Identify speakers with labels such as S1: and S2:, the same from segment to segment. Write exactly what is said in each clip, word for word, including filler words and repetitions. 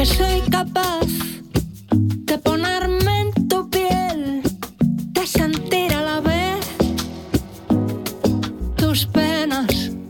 S1: que soy capaz de ponerme en tu piel, de sentir a la vez tus penas.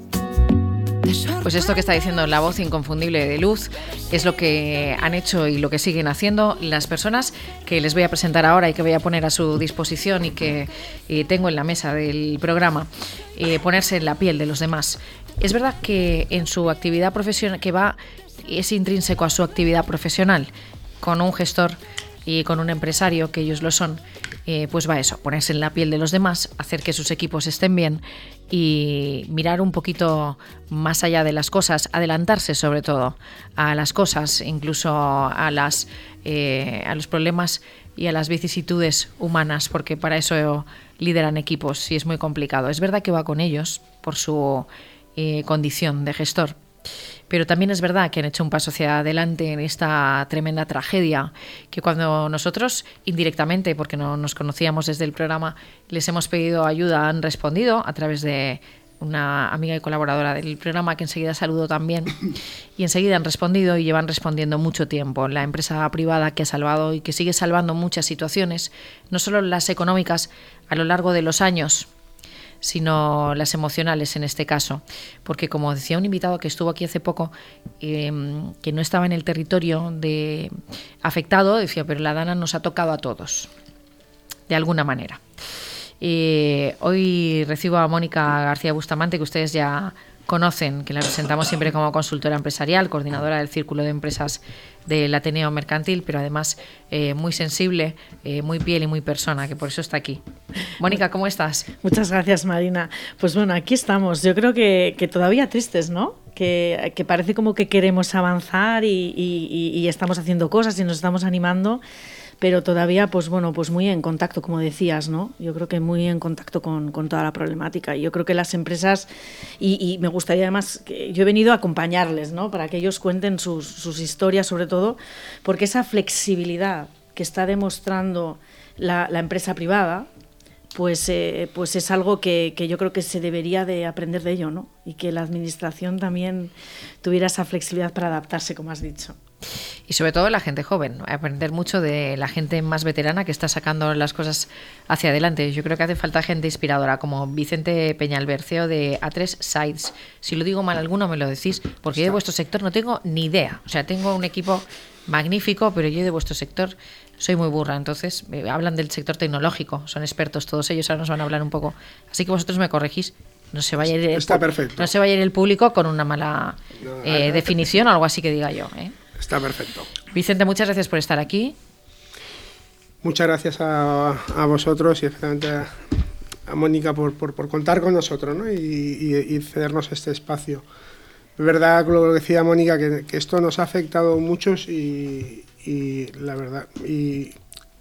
S2: Pues esto que está diciendo la voz inconfundible de Luz es lo que han hecho y lo que siguen haciendo las personas que les voy a presentar ahora y que voy a poner a su disposición y que eh, tengo en la mesa del programa, eh, ponerse en la piel de los demás. Es verdad que en su actividad profesional, que va, es intrínseco a su actividad profesional, con un gestor y con un empresario, que ellos lo son, eh, pues va eso, ponerse en la piel de los demás, hacer que sus equipos estén bien y mirar un poquito más allá de las cosas, adelantarse sobre todo a las cosas, incluso a, las, eh, a los problemas y a las vicisitudes humanas, porque para eso lideran equipos y es muy complicado. Es verdad que va con ellos por su eh, condición de gestor, pero también es verdad que han hecho un paso hacia adelante en esta tremenda tragedia, que cuando nosotros indirectamente, porque no nos conocíamos desde el programa, les hemos pedido ayuda, han respondido a través de una amiga y colaboradora del programa que enseguida saludó también, y enseguida han respondido y llevan respondiendo mucho tiempo. La empresa privada que ha salvado y que sigue salvando muchas situaciones, no solo las económicas a lo largo de los años, sino las emocionales en este caso, porque como decía un invitado que estuvo aquí hace poco, eh, que no estaba en el territorio de afectado, decía, pero la Dana nos ha tocado a todos, de alguna manera. Eh, hoy recibo a Mónica García Bustamante, que ustedes ya conocen, que la presentamos siempre como consultora empresarial, coordinadora del Círculo de Empresas del Ateneo Mercantil, pero además eh, muy sensible, eh, muy piel y muy persona, que por eso está aquí. Mónica, ¿cómo estás?
S3: Muchas gracias, Marina. Pues bueno, aquí estamos. Yo creo que, que todavía tristes, ¿no? Que, que parece como que queremos avanzar y, y, y estamos haciendo cosas y nos estamos animando, pero todavía, pues bueno, pues muy en contacto, como decías, ¿no? Yo creo que muy en contacto con, con toda la problemática. Yo creo que las empresas, y, y me gustaría además, que yo he venido a acompañarles, ¿no? Para que ellos cuenten sus, sus historias, sobre todo, porque esa flexibilidad que está demostrando la, la empresa privada, pues, eh, pues es algo que, que yo creo que se debería de aprender de ello, ¿no? Y que la administración también tuviera esa flexibilidad para adaptarse, como has dicho.
S2: Y sobre todo la gente joven, aprender mucho de la gente más veterana que está sacando las cosas hacia adelante. Yo creo que hace falta gente inspiradora, como Vicente Peñalver, C E O de A tres Sites. Si lo digo mal alguno me lo decís, porque yo de vuestro sector no tengo ni idea. O sea, tengo un equipo magnífico, pero yo de vuestro sector soy muy burra. Entonces, eh, hablan del sector tecnológico, son expertos todos ellos, ahora nos van a hablar un poco. Así que vosotros me corregís. No se vaya a ir el,
S4: Está perfecto.
S2: No se vaya a ir el público con una mala
S4: no,
S2: eh, no, definición o algo así que diga yo, ¿eh?
S4: Está perfecto.
S2: Vicente, muchas gracias por estar aquí.
S4: Muchas gracias a, a vosotros y especialmente a, a Mónica por, por, por contar con nosotros, ¿no? y, y, y cedernos este espacio. Es verdad, lo que decía Mónica, que, que esto nos ha afectado a muchos y, y la verdad... Y,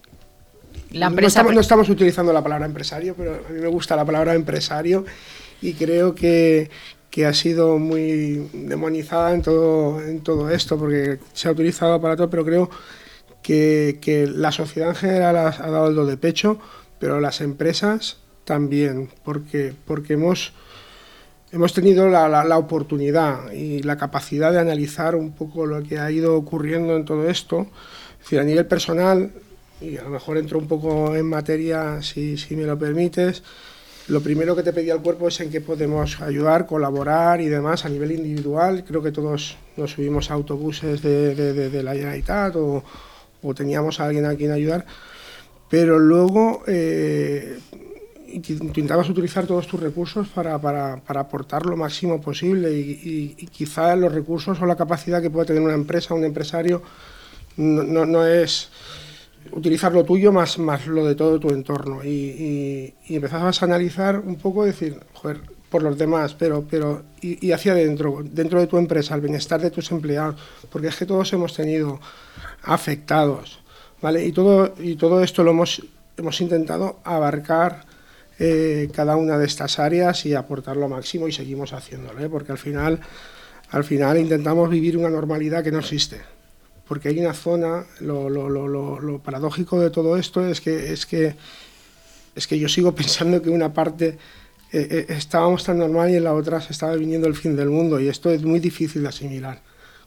S2: la empresa...
S4: no, estamos, no estamos utilizando la palabra empresario, pero a mí me gusta la palabra empresario y creo que... que ha sido muy demonizada en todo, en todo esto, porque se ha utilizado para todo, pero creo que, que la sociedad en general ha, ha dado el do de pecho, pero las empresas también, porque, porque hemos, hemos tenido la, la, la oportunidad y la capacidad de analizar un poco lo que ha ido ocurriendo en todo esto. Es decir, a nivel personal, y a lo mejor entro un poco en materia, si, si me lo permites, lo primero que te pedía el cuerpo es en qué podemos ayudar, colaborar y demás a nivel individual. Creo que todos nos subimos a autobuses de, de, de, de la Generalitat o, o teníamos a alguien a quien ayudar, pero luego eh, intentabas utilizar todos tus recursos para, para, para aportar lo máximo posible y, y, y quizá los recursos o la capacidad que puede tener una empresa, un empresario, no, no, no es... utilizar lo tuyo más, más lo de todo tu entorno y, y, y empezabas a analizar un poco, decir, joder, por los demás, pero, pero y, y hacia adentro, dentro de tu empresa, el bienestar de tus empleados, porque es que todos hemos tenido afectados, ¿vale? Y todo, y todo esto lo hemos, hemos intentado abarcar eh, cada una de estas áreas y aportar lo máximo y seguimos haciéndolo, ¿eh? Porque al final, al final intentamos vivir una normalidad que no existe. Porque hay una zona, lo, lo, lo, lo, lo paradójico de todo esto es que, es que, es que yo sigo pensando que una parte eh, eh, estábamos tan normal y en la otra se estaba viniendo el fin del mundo y esto es muy difícil de asimilar.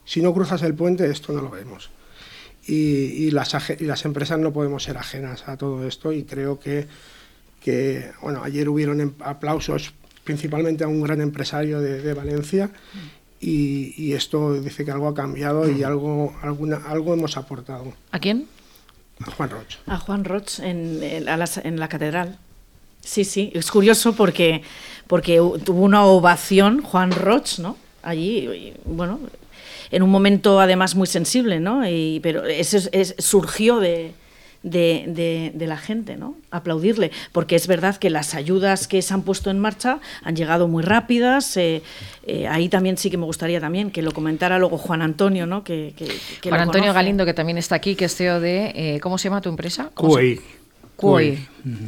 S4: Si no cruzas el puente, esto no lo vemos. Y, y, las, y las empresas no podemos ser ajenas a todo esto, y creo que, que bueno, ayer hubieron aplausos principalmente a un gran empresario de, de Valencia, y, y esto dice que algo ha cambiado y algo, alguna, algo hemos aportado.
S2: ¿A quién?
S4: A Juan Roig.
S3: A Juan Roig en, en, a las, en la catedral. Sí, sí, es curioso porque, porque tuvo una ovación Juan Roig, ¿no? Allí, y, bueno, en un momento además muy sensible, ¿no? Y, pero eso es, es, surgió de, de, de, de la gente, ¿no? Aplaudirle, porque es verdad que las ayudas que se han puesto en marcha han llegado muy rápidas. Eh, eh, ahí también sí que me gustaría también que lo comentara luego Juan Antonio, ¿no? Que, que, que
S2: Juan Antonio
S3: conoce.
S2: Galindo, que también está aquí, que es C E O de, eh, ¿cómo se llama tu empresa?
S5: Q E I.
S2: Q E I. Uh-huh.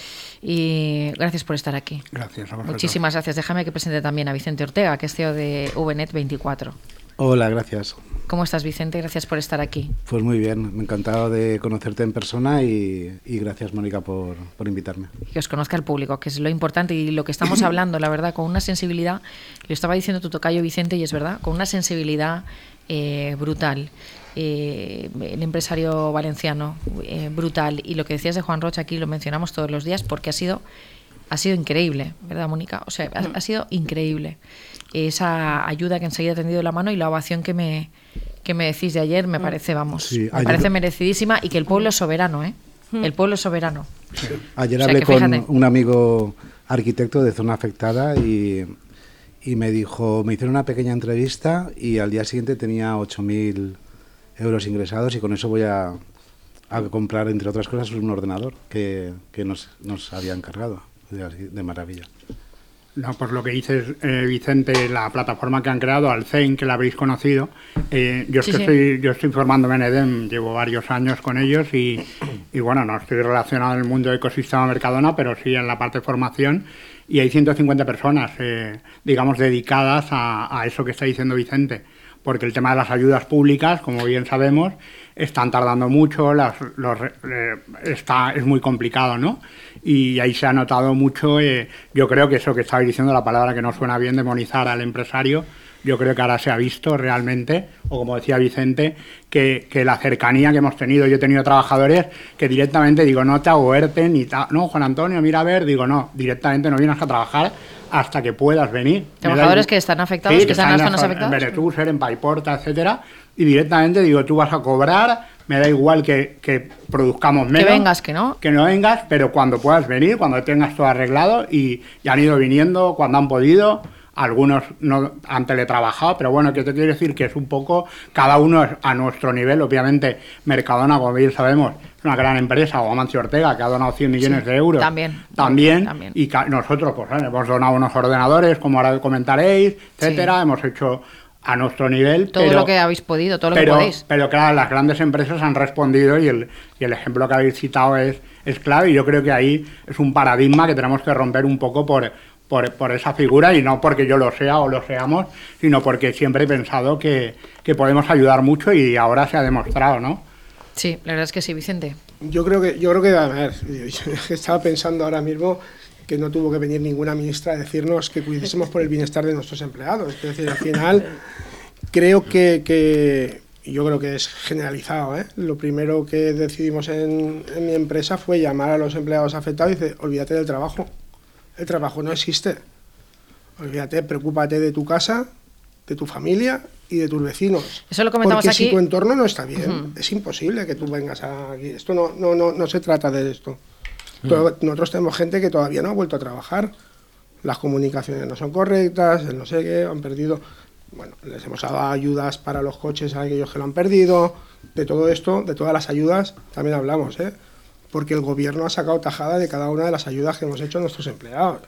S2: Y gracias por estar aquí.
S5: Gracias a vosotros.
S2: Muchísimas gracias. Déjame que presente también a Vicente Ortega, que es C E O de V net veinticuatro.
S6: Hola, gracias.
S2: ¿Cómo estás, Vicente? Gracias por estar aquí.
S6: Pues muy bien, me encantado de conocerte en persona y, y gracias, Mónica, por, por invitarme.
S2: Que os conozca el público, que es lo importante y lo que estamos hablando, la verdad, con una sensibilidad, lo estaba diciendo tu tocayo Vicente, y es verdad, con una sensibilidad eh, brutal. Eh, el empresario valenciano, eh, brutal. Y lo que decías de Juan Roig aquí lo mencionamos todos los días porque ha sido, ha sido increíble, ¿verdad, Mónica? O sea, ha, ha sido increíble. Esa ayuda que enseguida ha tendido la mano y la ovación que me, que me decís de ayer me parece, vamos,
S6: sí,
S2: me
S6: ayer...
S2: parece merecidísima, y que el pueblo es soberano, ¿eh? El pueblo es soberano.
S6: Sí. Ayer
S2: o sea,
S6: hablé con
S2: fíjate.
S6: un amigo arquitecto de zona afectada y, y me dijo, me hicieron una pequeña entrevista y al día siguiente tenía ocho mil euros ingresados y con eso voy a, a comprar, entre otras cosas, un ordenador que, que nos, nos había encargado, de, de maravilla.
S5: No, pues lo que dices, eh, Vicente, la plataforma que han creado, Alcein, que la habréis conocido, eh, yo,
S2: sí,
S5: es que
S2: sí.
S5: Estoy, yo estoy formándome en EDEM, llevo varios años con ellos y, y bueno, no estoy relacionado en el mundo del ecosistema Mercadona, pero sí en la parte de formación, y hay ciento cincuenta personas, eh, digamos, dedicadas a, a eso que está diciendo Vicente, porque el tema de las ayudas públicas, como bien sabemos, están tardando mucho, las, los, eh, está, es muy complicado, ¿no? Y ahí se ha notado mucho, eh, yo creo que eso que estabais diciendo, la palabra que no suena bien, demonizar al empresario, yo creo que ahora se ha visto realmente, o como decía Vicente, que, que la cercanía que hemos tenido, yo he tenido trabajadores que directamente digo, no te hago ERTE, ni ta, no, Juan Antonio, mira a ver, digo, no, directamente no vienes a trabajar hasta que puedas venir.
S2: Trabajadores que están afectados,
S5: sí,
S2: que,
S5: que
S2: están en las zonas
S5: en
S2: afectadas.
S5: En Beretuser, en Paiporta, etcétera, y directamente digo, tú vas a cobrar, me da igual que, que produzcamos menos.
S2: Que vengas, que no.
S5: Que no vengas, pero cuando puedas venir, cuando tengas todo arreglado, y, y han ido viniendo cuando han podido. Algunos no han teletrabajado, pero bueno, que te quiero decir que es un poco, cada uno a nuestro nivel. Obviamente, Mercadona, como bien sabemos, es una gran empresa, o Amancio Ortega, que ha donado cien millones sí, de euros.
S2: También.
S5: También.
S2: también.
S5: Y nosotros, pues, bueno, hemos donado unos ordenadores, como ahora comentaréis, etcétera. Sí. Hemos hecho a nuestro nivel.
S2: Todo
S5: pero,
S2: lo que habéis podido, todo lo
S5: pero,
S2: que podéis.
S5: Pero claro, las grandes empresas han respondido y el, y el ejemplo que habéis citado es, es clave, y yo creo que ahí es un paradigma que tenemos que romper un poco por... Por, por esa figura, y no porque yo lo sea o lo seamos, sino porque siempre he pensado que, que podemos ayudar mucho y ahora se ha demostrado, ¿no?
S2: Sí, la verdad es que sí, Vicente.
S4: Yo creo que, yo creo que a ver, estaba pensando ahora mismo que no tuvo que venir ninguna ministra a decirnos que cuidásemos por el bienestar de nuestros empleados. Es decir, al final creo que, que yo creo que es generalizado, ¿eh? Lo primero que decidimos en, en mi empresa fue llamar a los empleados afectados y decir, olvídate del trabajo. El trabajo no existe. Olvídate, preocúpate de tu casa, de tu familia y de tus vecinos.
S2: Eso lo comentamos
S4: Porque
S2: aquí.
S4: si tu entorno no está bien,
S2: uh-huh.
S4: es imposible que tú vengas aquí. Esto no, no, no, no se trata de esto. Uh-huh. Nosotros tenemos gente que todavía no ha vuelto a trabajar. Las comunicaciones no son correctas, el no sé qué, han perdido. Bueno, les hemos dado ayudas para los coches a aquellos que lo han perdido. De todo esto, de todas las ayudas, también hablamos, ¿eh? Porque el gobierno ha sacado tajada de cada una de las ayudas que hemos hecho a nuestros empleados.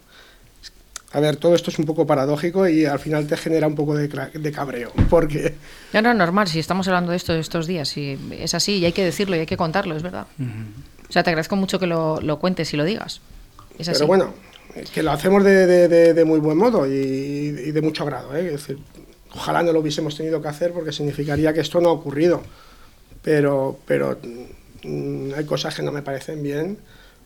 S4: A ver, todo esto es un poco paradójico y al final te genera un poco de, de cabreo, porque...
S2: No, no, normal, si estamos hablando de esto estos días, y es así, y hay que decirlo, y hay que contarlo, es verdad. Uh-huh. O sea, te agradezco mucho que lo, lo cuentes y lo digas. Es así.
S4: Pero bueno, que lo hacemos de, de, de, de muy buen modo y, y de mucho grado, ¿eh? Es decir, ojalá no lo hubiésemos tenido que hacer porque significaría que esto no ha ocurrido. Pero... pero hay cosas que no me parecen bien,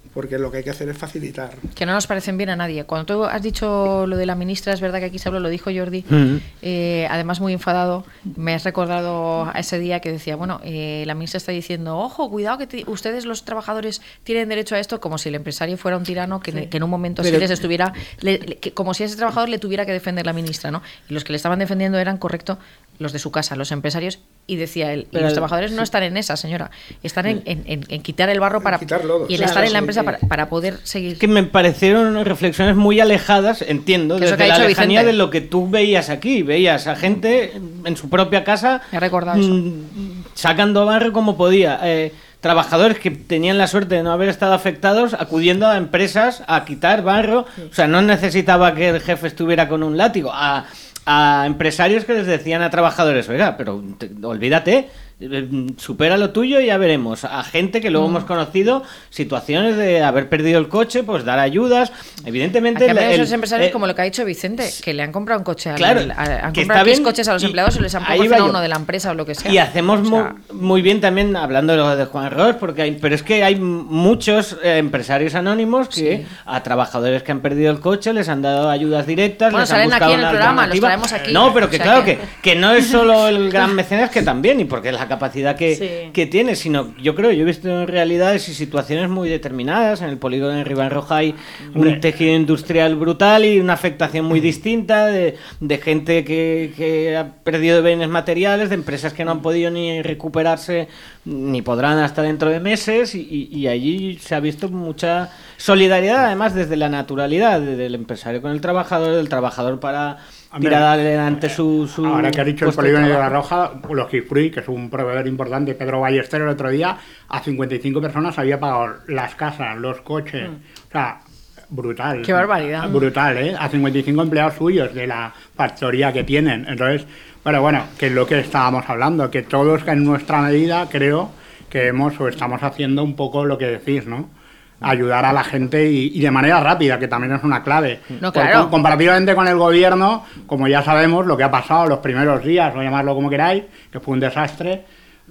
S4: porque lo que hay que hacer es facilitar.
S2: Que no nos parecen bien a nadie. Cuando tú has dicho lo de la ministra, es verdad que aquí se habló, lo dijo Jordi,
S7: Mm.
S2: eh, además muy enfadado, me has recordado a ese día que decía, bueno, eh, la ministra está diciendo, ojo, cuidado que te- ustedes los trabajadores tienen derecho a esto, como si el empresario fuera un tirano que,
S3: Sí.
S2: que en un momento
S7: Pero-
S2: sí les estuviera, le- le- que, como si a ese trabajador le tuviera que defender la ministra, ¿no? Y los que le estaban defendiendo eran, correcto, los de su casa, los empresarios, y decía él, y
S7: Pero-
S2: los trabajadores no están en esa, señora, están en, en- en- en quitar el barro para
S4: quitar lodos.
S2: y en
S4: Claro,
S2: estar en la
S4: sí,
S2: empresa
S4: sí.
S2: para, para poder seguir.
S7: Es que me parecieron reflexiones muy alejadas, entiendo,
S2: Que eso
S7: desde
S2: que ha
S7: la
S2: dicho
S7: lejanía
S2: Vicente.
S7: de lo que tú veías aquí. Veías a gente en su propia casa
S2: Me ha recordado eso.
S7: mm, sacando barro como podía. Eh, trabajadores que tenían la suerte de no haber estado afectados acudiendo a empresas a quitar barro. O sea, no necesitaba que el jefe estuviera con un látigo. A, a empresarios que les decían a trabajadores, oiga, pero te- olvídate, eh, supera lo tuyo y ya veremos. A gente que luego hemos conocido situaciones de haber perdido el coche, pues dar ayudas. Evidentemente,
S2: Aquí
S7: el-
S2: hay
S7: el-
S2: esos empresarios,
S7: eh,
S2: como lo que ha dicho Vicente, que le han comprado un coche, al,
S7: Claro,
S2: al- han
S7: que
S2: comprado
S7: está
S2: X
S7: bien,
S2: coches a los
S7: y-
S2: empleados y les han
S7: ahí
S2: proporcionado
S7: va yo.
S2: uno de la empresa o lo que sea.
S7: Y hacemos
S2: O sea,
S7: mu- muy bien también hablando de lo de Juan Ros, porque hay, pero es que hay m- muchos eh, empresarios anónimos que
S2: Sí.
S7: a trabajadores que han perdido el coche les han dado ayudas directas.
S2: Bueno,
S7: les han
S2: salen
S7: buscado
S2: aquí en el
S7: una
S2: programa, los
S7: alternativa.
S2: traemos aquí.
S7: No, pero que
S2: O sea
S7: claro
S2: que-
S7: que... Que, no es solo el gran mecenas, que también, y porque es la capacidad que,
S3: Sí.
S7: que tiene, sino yo creo, yo he visto realidades y situaciones muy determinadas. En el polígono de Ribarroja hay un tejido industrial brutal y una afectación muy distinta de, de gente que, que ha perdido bienes materiales, de empresas que no han podido ni recuperarse ni podrán hasta dentro de meses, y, y- y allí se ha visto mucha solidaridad, además desde la naturalidad de- del empresario con el trabajador, del trabajador para
S5: Hombre,
S7: tirar adelante su, su
S5: Ahora que ha dicho el
S7: puesto de
S5: polígono de la
S7: trabajo.
S5: Roja, Logifruit, que es un proveedor importante, Pedro Ballester, el otro día, a cincuenta y cinco personas había pagado las casas, los coches. O sea, brutal.
S2: Qué barbaridad.
S5: Brutal, ¿eh? A cincuenta y cinco empleados suyos de la factoría que tienen. Entonces, bueno, bueno, que es lo que estábamos hablando, que todos en nuestra medida creo que hemos o estamos haciendo un poco lo que decís, ¿no? Ayudar a la gente y, y de manera rápida, que también es una clave.
S2: No,
S5: Por-
S2: claro.
S5: com- comparativamente con el gobierno, como ya sabemos, lo que ha pasado los primeros días, o llamarlo como queráis, que fue un desastre,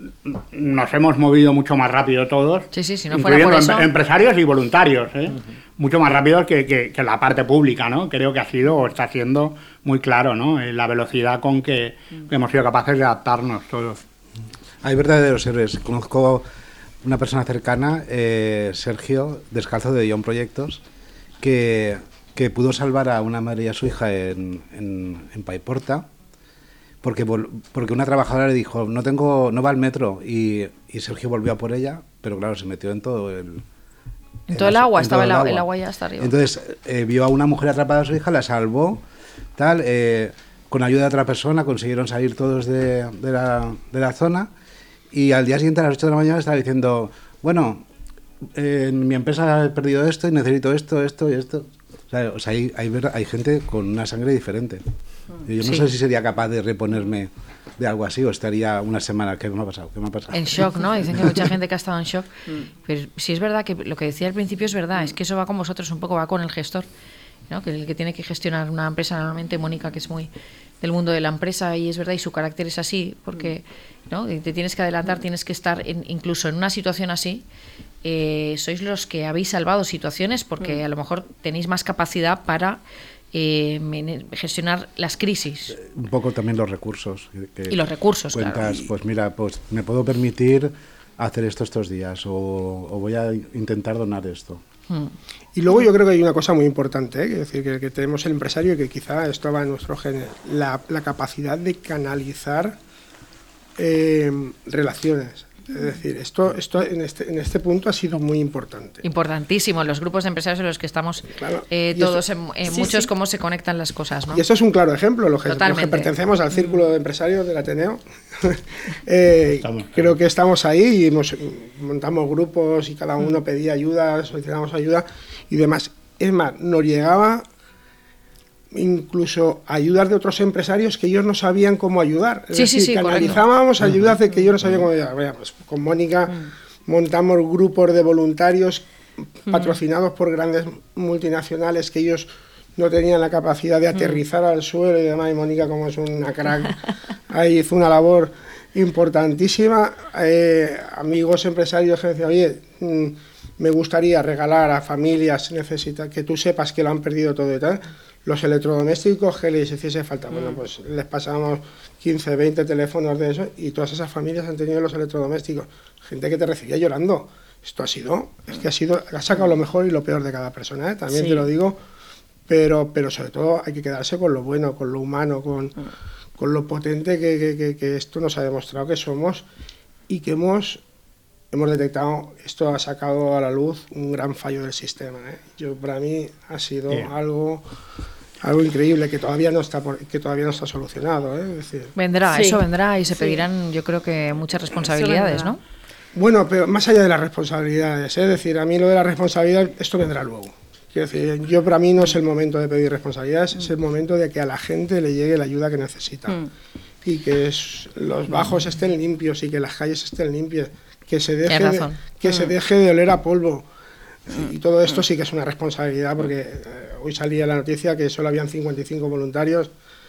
S5: nos hemos movido mucho más rápido todos,
S2: Sí, sí, si no fuera
S5: incluyendo
S2: por eso-
S5: em- empresarios y voluntarios, ¿eh? Mucho más rápido que, que- que la parte pública, ¿no? Creo que ha sido o está siendo muy claro, ¿no? Eh, La velocidad con que hemos sido capaces de adaptarnos todos.
S6: Hay verdaderos héroes. Conozco una persona cercana, eh, Sergio, descalzo de Ion Proyectos, que, que pudo salvar a una madre y a su hija en, en, en Paiporta, porque, vol- porque una trabajadora le dijo, no tengo, no va al metro, y, y Sergio volvió a por ella, pero claro, se metió en todo el...
S2: En todo el
S6: la-
S2: agua,
S6: en
S2: estaba
S6: todo
S2: el agua- el agua ya hasta arriba.
S6: Entonces eh, vio a una mujer atrapada a su hija, la salvó, tal, eh, con ayuda de otra persona consiguieron salir todos de, de la, de la zona, y al día siguiente a las ocho de la mañana estaba diciendo, bueno, eh, en mi empresa he perdido esto y necesito esto, esto y esto. O sea, o sea, hay, hay, ver- hay gente con una sangre diferente. Yo no
S2: Sí.
S6: sé si sería capaz de reponerme de algo así o estaría una semana. ¿Qué me ha pasado? ¿Qué me ha pasado?
S2: En shock, ¿no? Dicen que hay mucha gente que ha estado en shock. Pero sí es verdad que lo que decía al principio es verdad, es que eso va con vosotros, un poco va con el gestor, ¿no? Que el que tiene que gestionar una empresa, normalmente Mónica, que es muy del mundo de la empresa, y es verdad, y su carácter es así, porque ¿no? te tienes que adelantar, tienes que estar en, incluso en una situación así. Eh, sois los que habéis salvado situaciones porque a lo mejor tenéis más capacidad para eh, mene- gestionar las crisis.
S6: Un poco también los recursos. que- que
S2: Y los recursos,
S6: cuentas,
S2: claro.
S6: pues mira, pues me puedo permitir hacer esto estos días o, o voy a intentar donar esto.
S2: Mm.
S4: Y luego yo creo que hay una cosa muy importante, ¿eh? Que decir, que, que tenemos el empresario, que quizá esto va en nuestro gen, la, la capacidad de canalizar eh, relaciones. Es decir, esto, esto en, este, en este punto ha sido muy importante.
S2: Importantísimo, los grupos de empresarios en los que estamos
S4: Claro.
S2: eh,
S4: Y eso-
S2: todos, en, en
S3: Sí,
S2: muchos,
S3: sí.
S2: cómo se conectan las cosas, ¿no?
S4: Y eso es un claro ejemplo, los que, los que
S2: Totalmente.
S4: pertenecemos al círculo de empresarios del Ateneo. eh,
S5: Estamos.
S4: creo que estamos ahí y hemos, montamos grupos y cada uno pedía ayuda, solicitábamos ayuda y demás. Es más, nos llegaba incluso ayudas de otros empresarios que ellos no sabían cómo ayudar. Es
S2: Sí, sí,
S4: decir,
S2: sí,
S4: canalizábamos ayudas de que ellos no sabían cómo ayudar. Mira, pues con Mónica montamos grupos de voluntarios patrocinados por grandes multinacionales que ellos no tenían la capacidad de aterrizar al suelo y demás. Y Mónica, como es una crack, ahí hizo una labor importantísima. Eh, amigos empresarios que decían, oye, mm, me gustaría regalar a familias necesita, que tú sepas que lo han perdido todo y tal, los electrodomésticos que les hiciese falta. Mm. Bueno, pues les pasamos quince, veinte teléfonos de eso y todas esas familias han tenido los electrodomésticos. Gente que te recibía llorando. Esto ha sido, es que ha sido, ha sacado lo mejor y lo peor de cada persona, ¿eh? También sí. Te lo digo, pero, pero sobre todo hay que quedarse con lo bueno, con lo humano, con, mm. con lo potente que, que, que, que esto nos ha demostrado que somos y que hemos... Hemos detectado, esto ha sacado a la luz un gran fallo del sistema, ¿eh? Yo, para mí ha sido yeah. algo, algo increíble que todavía no está por, que todavía no está solucionado, ¿eh? Es decir,
S2: vendrá,
S3: sí.
S2: eso vendrá y se
S3: sí.
S2: pedirán, yo creo que muchas responsabilidades, ¿no?
S4: Bueno, pero más allá de las responsabilidades, ¿eh? Es decir, a mí lo de la responsabilidad, esto vendrá luego. Quiero decir, yo para mí no es el momento de pedir responsabilidades, mm. es el momento de que a la gente le llegue la ayuda que necesita mm. y que es, los bajos estén limpios y que las calles estén limpias. Que se deje de, que mm. se deje de oler a polvo. Y todo esto sí que es una responsabilidad, porque eh, hoy salía la noticia que solo habían cincuenta y cinco voluntarios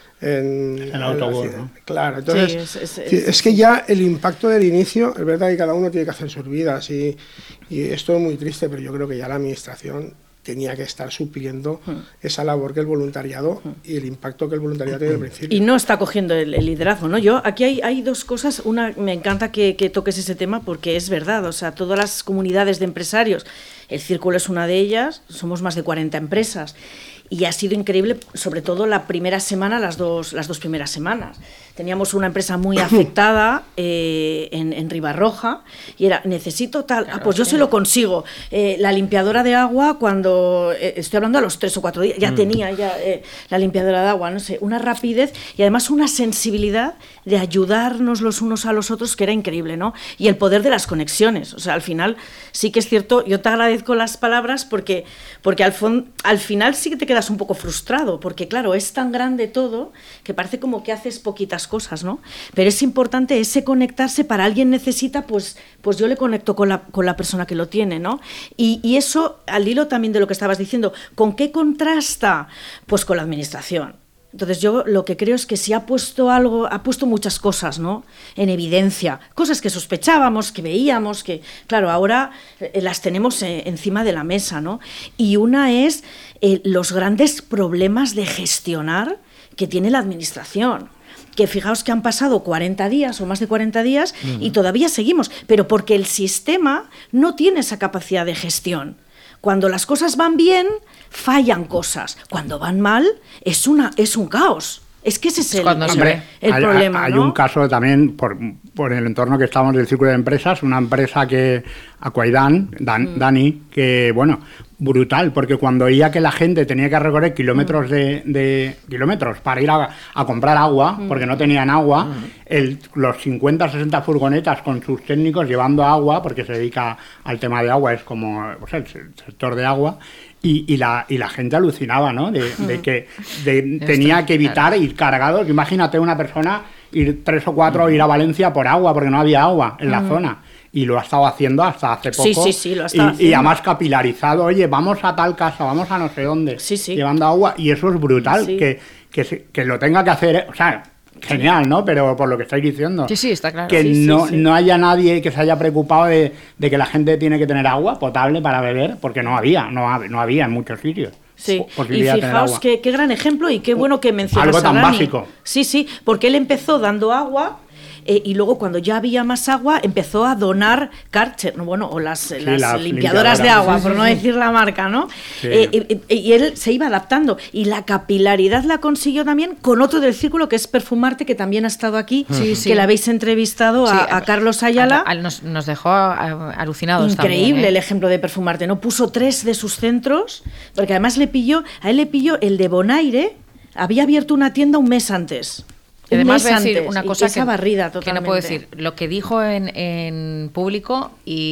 S4: en,
S5: en el autobús, ¿no?
S4: Claro, entonces
S3: sí, es, es, es,
S4: es que ya el impacto del inicio, es verdad que cada uno tiene que hacer sus vidas y, y esto es muy triste, pero yo creo que ya la administración tenía que estar supliendo mm. esa labor que el voluntariado mm. y el impacto que el voluntariado tiene al principio.
S3: Y no está cogiendo el, el liderazgo, ¿no? Yo, aquí hay, hay dos cosas. Una, me encanta que, que toques ese tema porque es verdad, o sea, todas las comunidades de empresarios, el Círculo es una de ellas, somos más de cuarenta empresas. Y ha sido increíble, sobre todo la primera semana, las dos, las dos primeras semanas. Teníamos una empresa muy afectada eh, en, en Ribarroja y era, necesito tal, ah, pues yo se lo consigo. Eh, la limpiadora de agua, cuando, eh, estoy hablando a los tres o cuatro días, ya mm. tenía ya eh, la limpiadora de agua, no sé, una rapidez y además una sensibilidad de ayudarnos los unos a los otros que era increíble, ¿no? Y el poder de las conexiones, o sea, al final sí que es cierto, yo te agradezco las palabras porque, porque al, fond, al final sí que te quedas un poco frustrado, porque claro, es tan grande todo que parece como que haces poquitas cosas, ¿no? Pero es importante ese conectarse, para alguien necesita, pues, pues yo le conecto con la, con la persona que lo tiene, ¿no? Y, y eso, al hilo también de lo que estabas diciendo, ¿con qué contrasta? Pues con la administración. Entonces yo lo que creo es que si ha puesto algo, ha puesto muchas cosas, ¿no? En evidencia, cosas que sospechábamos, que veíamos, que claro, ahora eh, las tenemos eh, encima de la mesa, ¿no? Y una es eh, los grandes problemas de gestionar que tiene la administración. Que fijaos que han pasado cuarenta días o más de cuarenta días uh-huh. y todavía seguimos, pero porque el sistema no tiene esa capacidad de gestión. Cuando las cosas van bien, fallan cosas. Cuando van mal, es una es un caos. Es que ese es el,
S5: Hombre,
S3: el
S5: hay,
S3: problema,
S5: hay
S3: ¿no?
S5: un caso también, por, por el entorno que estamos del Círculo de Empresas, una empresa que, Aquaidan, Dan, mm. Dani, que, bueno, brutal, porque cuando oía que la gente tenía que recorrer kilómetros mm. de, de kilómetros para ir a, a comprar agua, mm. porque no tenían agua, mm. el, los cincuenta, sesenta furgonetas con sus técnicos llevando agua, porque se dedica al tema de agua, es como o sea, el sector de agua, y, y, la, y la gente alucinaba, ¿no? De, de que de, tenía que evitar ir cargados. Imagínate una persona ir tres o cuatro, ir a Valencia por agua, porque no había agua en la mm. zona. Y lo ha estado haciendo hasta hace poco.
S3: Sí, sí, sí, lo ha estado
S5: y,
S3: haciendo.
S5: Y además capilarizado, oye, vamos a tal casa, vamos a no sé dónde,
S3: sí, sí.
S5: llevando agua. Y eso es brutal,
S3: sí.
S5: que, que, que lo tenga que hacer, o sea, genial, ¿no? Pero por lo que estáis diciendo,
S2: sí, sí, está claro.
S5: que
S3: sí,
S5: no,
S3: sí, sí.
S5: no haya nadie que se haya preocupado de, de que la gente tiene que tener agua potable para beber, porque no había, no, no había en muchos sitios.
S3: Sí, y fijaos qué, qué gran ejemplo y qué bueno que mencionas
S5: algo tan
S3: a Dani.
S5: Básico.
S3: Sí, sí, porque él empezó dando agua. Eh, y luego cuando ya había más agua empezó a donar Karcher, bueno, o las, sí, las, las limpiadoras, limpiadoras de agua, sí, por sí, no sí. decir la marca, ¿no? Sí. Eh, eh, eh, y él se iba adaptando y la capilaridad la consiguió también con otro del Círculo que es Perfumarte, que también ha estado aquí, sí, sí. que la habéis entrevistado sí, a, a Carlos Ayala.
S2: A, a, nos, nos dejó alucinados.
S3: Increíble
S2: también, ¿eh?
S3: El ejemplo de Perfumarte, ¿no? Puso tres de sus centros, porque además le pilló, a él le pilló el de Bonaire, había abierto una tienda un mes antes.
S2: Y además voy a decir una cosa que,
S3: barrida
S2: que no puedo decir, lo que dijo en, en público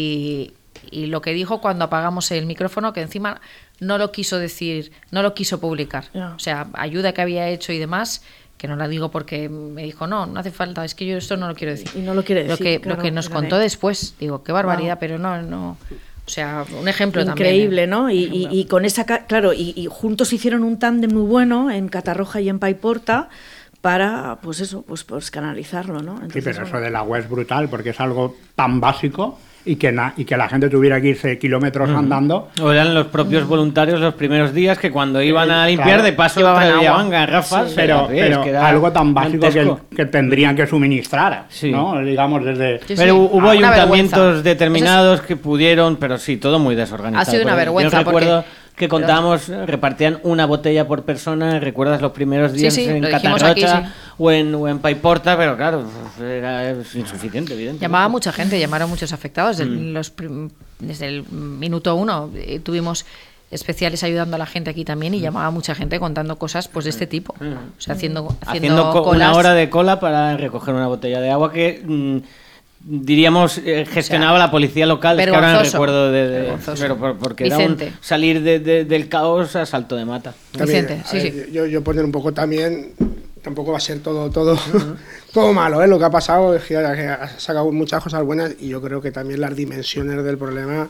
S2: y, y lo que dijo cuando apagamos el micrófono, que encima no lo quiso decir, no lo quiso publicar. Yeah. O sea, ayuda que había hecho y demás, que no la digo porque me dijo, no, no hace falta, es que yo esto no lo quiero decir.
S3: Y no lo quiere decir.
S2: Lo que,
S3: claro,
S2: lo que nos
S3: claro.
S2: contó después, digo, qué barbaridad, wow. pero no, no... O sea, un ejemplo
S3: increíble,
S2: también. Increíble,
S3: ¿no? Y, y, y con esa, claro, y, y juntos hicieron un tándem muy bueno en Catarroja y en Paiporta, para, pues eso, pues, pues canalizarlo, ¿no?
S5: Entonces, sí, pero bueno. Eso del agua es brutal, porque es algo tan básico y que, na, y que la gente tuviera que irse kilómetros uh-huh. andando.
S7: O eran los propios voluntarios los primeros días que cuando iban a limpiar claro, de paso llevaban garrafas.
S5: Sí, pero pero que algo tan básico que, que tendrían que suministrar, sí. ¿no? Digamos desde...
S7: Sí, sí. Pero hubo ayuntamientos vergüenza. determinados es... que pudieron, pero sí, todo muy desorganizado.
S2: Ha sido una vergüenza.
S7: Yo recuerdo
S2: porque...
S7: que contábamos, repartían una botella por persona, ¿recuerdas los primeros días sí, sí, en Catarrocha aquí, sí. o, en, o en Paiporta? Pero claro, era insuficiente, evidentemente.
S2: Llamaba mucha gente, llamaron muchos afectados. Mm. Los, desde el minuto uno eh, tuvimos especiales ayudando a la gente aquí también y mm. llamaba mucha gente contando cosas pues de este tipo. Mm. O sea, haciendo, haciendo,
S7: haciendo co- una hora de cola para recoger una botella de agua que... Mm, diríamos eh, gestionaba o sea, la policía local, es que ahora no recuerdo de, de pero por, porque Vicente. Era un salir de, de, del caos a salto de mata.
S4: También,
S2: Vicente, sí,
S4: ver,
S2: sí.
S4: Yo, yo poner un poco también, tampoco va a ser todo todo uh-huh. todo malo, ¿eh? Lo que ha pasado es que ha sacado muchas cosas buenas y yo creo que también las dimensiones del problema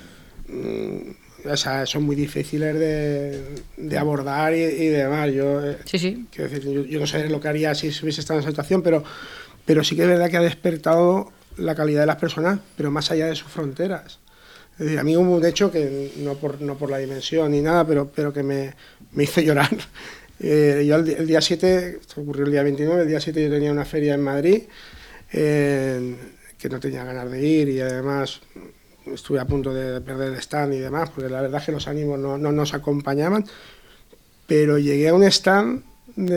S4: mmm, o sea, son muy difíciles de, de abordar y, y demás. Yo,
S2: sí, sí.
S4: Quiero decir, yo, yo no sé lo que haría si hubiese estado en esa situación, pero, pero sí que es verdad que ha despertado la calidad de las personas, pero más allá de sus fronteras. Es decir, a mí hubo un hecho que, no por, no por la dimensión ni nada, pero, pero que me, me hizo llorar. Eh, yo el, el día siete, esto ocurrió el día veintinueve, el día siete yo tenía una feria en Madrid, eh, que no tenía ganas de ir y además estuve a punto de perder el stand y demás, porque la verdad es que los ánimos no, no nos acompañaban, pero llegué a un stand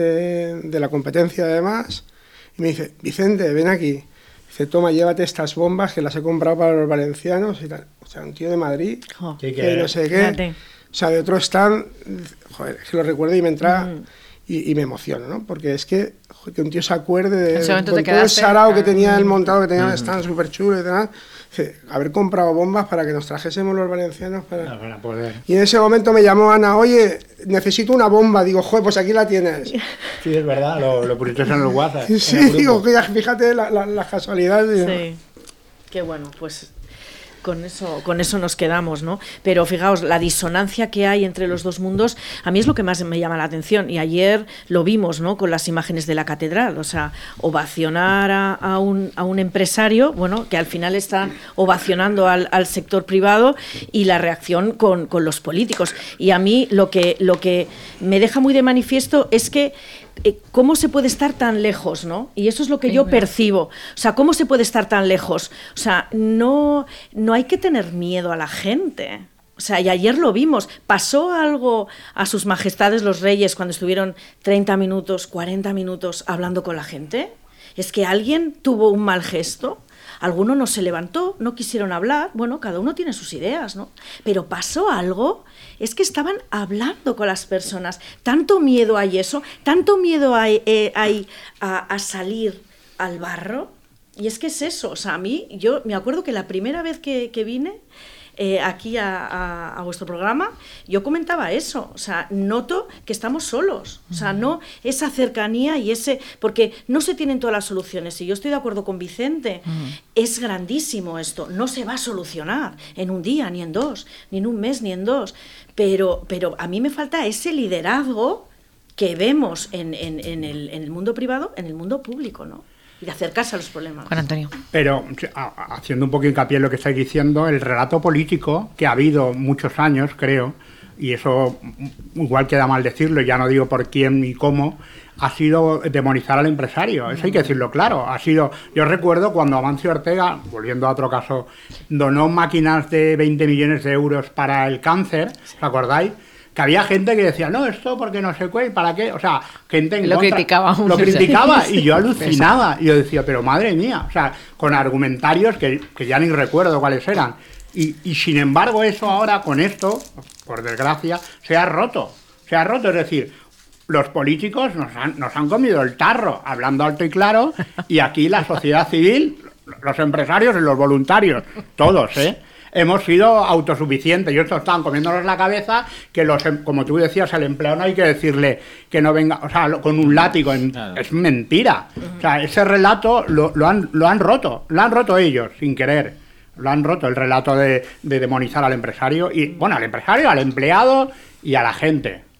S4: de, de la competencia además y me dice, Vicente, ven aquí. Dice, toma, llévate estas bombas que las he comprado para los valencianos y tal. O sea, un tío de Madrid, oh, que ¿qué? no sé qué. Fíjate. O sea, de otro stand, joder, es que lo recuerdo y me entra mm. y, y me emociono, ¿no? Porque es que, joder, que un tío se acuerde de, de con todo quedaste, el sarao que tenía el montado, que tenía mm. un stand súper chulo y demás. Dice, haber comprado bombas para que nos trajésemos los valencianos para... No, para poder. Y en ese momento me llamó Ana, oye, necesito una bomba. Digo, joder, pues aquí la tienes.
S5: Sí, es verdad, lo, lo pusiste en el WhatsApp.
S4: Sí, digo, fíjate las la, la casualidades.
S3: Sí, qué bueno, pues... Con eso, con eso nos quedamos, ¿no? Pero fijaos, la disonancia que hay entre los dos mundos, a mí es lo que más me llama la atención. Y ayer lo vimos, ¿no? Con las imágenes de la catedral. O sea, ovacionar a, a, un, a un empresario, bueno, que al final está ovacionando al, al sector privado y la reacción con, con los políticos. Y a mí lo que, lo que me deja muy de manifiesto es que ¿cómo se puede estar tan lejos, no? Y eso es lo que yo percibo. O sea, ¿cómo se puede estar tan lejos? O sea, no, no hay que tener miedo a la gente. O sea, y ayer lo vimos. ¿Pasó algo a sus majestades los reyes cuando estuvieron treinta minutos, cuarenta minutos hablando con la gente? ¿Es que alguien tuvo un mal gesto? Alguno no se levantó, no quisieron hablar. Bueno, cada uno tiene sus ideas, ¿no? Pero pasó algo, es que estaban hablando con las personas. Tanto miedo hay eso, tanto miedo hay, eh, hay a, a salir al barro. Y es que es eso, o sea, a mí, yo me acuerdo que la primera vez que, que vine eh, aquí a, a, a vuestro programa, yo comentaba eso, o sea, noto que estamos solos, o sea, no esa cercanía y ese, porque no se tienen todas las soluciones, y yo estoy de acuerdo con Vicente, uh-huh. es grandísimo esto, no se va a solucionar en un día, ni en dos, ni en un mes, ni en dos, pero, pero a mí me falta ese liderazgo que vemos en, en, en, el, en el mundo privado, en el mundo público, ¿no? Y de acercarse a los problemas.
S2: Juan Antonio.
S5: Pero, haciendo un poco hincapié en lo que estáis diciendo, el relato político que ha habido muchos años, creo, y eso igual queda mal decirlo, ya no digo por quién ni cómo, ha sido demonizar al empresario, eso hay que decirlo claro. Ha sido, yo recuerdo cuando Amancio Ortega, volviendo a otro caso, donó máquinas de veinte millones de euros para el cáncer, ¿os acordáis? Que había gente que decía, no, esto porque no sé qué, ¿para qué? O sea, gente en
S2: lo
S5: contra,
S2: criticaba.
S5: Lo criticaba y yo alucinaba. Y yo decía, pero madre mía, o sea, con argumentarios que, que ya ni recuerdo cuáles eran. Y, y sin embargo eso ahora con esto, por desgracia, se ha roto. Se ha roto, es decir, los políticos nos han, nos han comido el tarro, hablando alto y claro, y aquí la sociedad civil, los empresarios y los voluntarios, todos, ¿eh? Hemos sido autosuficientes y estos estaban comiéndonos la cabeza que, los como tú decías, al empleado no hay que decirle que no venga, o sea, con un látigo, en, claro. Es mentira. O sea, ese relato lo, lo, han, lo han roto, lo han roto ellos, sin querer. Lo han roto, el relato de, de demonizar al empresario, y bueno, al empresario, al empleado y a la gente.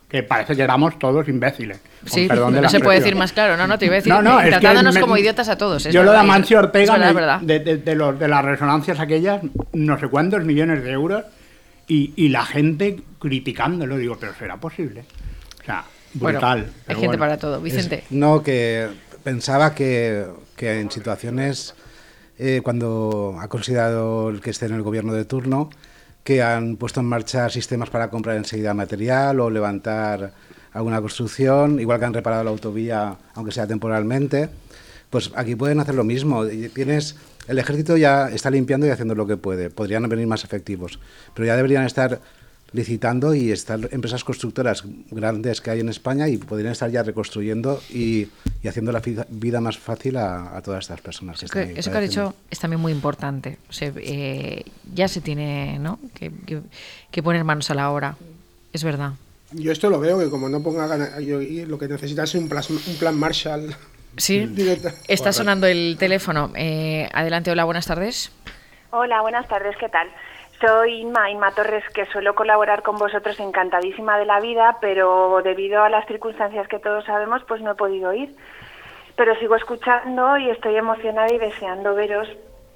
S5: que parece que éramos todos imbéciles.
S2: Sí,
S5: perdón de
S2: no
S5: la
S2: se puede
S5: expresión.
S2: decir más claro, no, no, te iba a decir,
S5: No, no,
S2: eh,
S5: es que
S2: tratándonos
S5: me-
S2: como idiotas a todos. Es
S5: Yo lo
S2: verdad,
S5: de Amancio
S2: es-
S5: Ortega,
S2: es verdad,
S5: me-
S2: es verdad.
S5: De, de- de los, de las resonancias aquellas, no sé cuántos millones de euros, y, y la gente criticándolo, digo, pero ¿será posible? O sea,
S2: Bueno,
S5: brutal.
S2: hay
S5: pero
S2: gente
S5: bueno.
S2: para todo. Vicente.
S6: Es- no, que pensaba que, que en situaciones, eh, cuando ha considerado el que esté en el gobierno de turno, que han puesto en marcha sistemas para comprar enseguida material o levantar alguna construcción, igual que han reparado la autovía, aunque sea temporalmente, pues aquí pueden hacer lo mismo. Y tienes, el ejército ya está limpiando y haciendo lo que puede. Podrían venir más efectivos, pero ya deberían estar licitando y estar empresas constructoras grandes que hay en España y podrían estar ya reconstruyendo y, y haciendo la vida, vida más fácil a, a todas estas personas. Que
S2: Eso que,
S6: están ahí
S2: eso que ha
S6: padeciendo.
S2: dicho es también muy importante. O sea, eh, ya se tiene, ¿no?, que, que- que poner manos a la obra. Es verdad.
S4: Yo esto lo veo, que como no ponga ganas, yo, y lo que necesitas es un plan, un plan Marshall.
S2: Sí.
S4: Directo.
S2: Está sonando el teléfono. Eh, adelante, hola, buenas tardes.
S8: Hola, buenas tardes, ¿qué tal? Soy Inma, Inma Torres, que suelo colaborar con vosotros encantadísima de la vida, pero debido a las circunstancias que todos sabemos, pues no he podido ir. Pero sigo escuchando y estoy emocionada y deseando veros.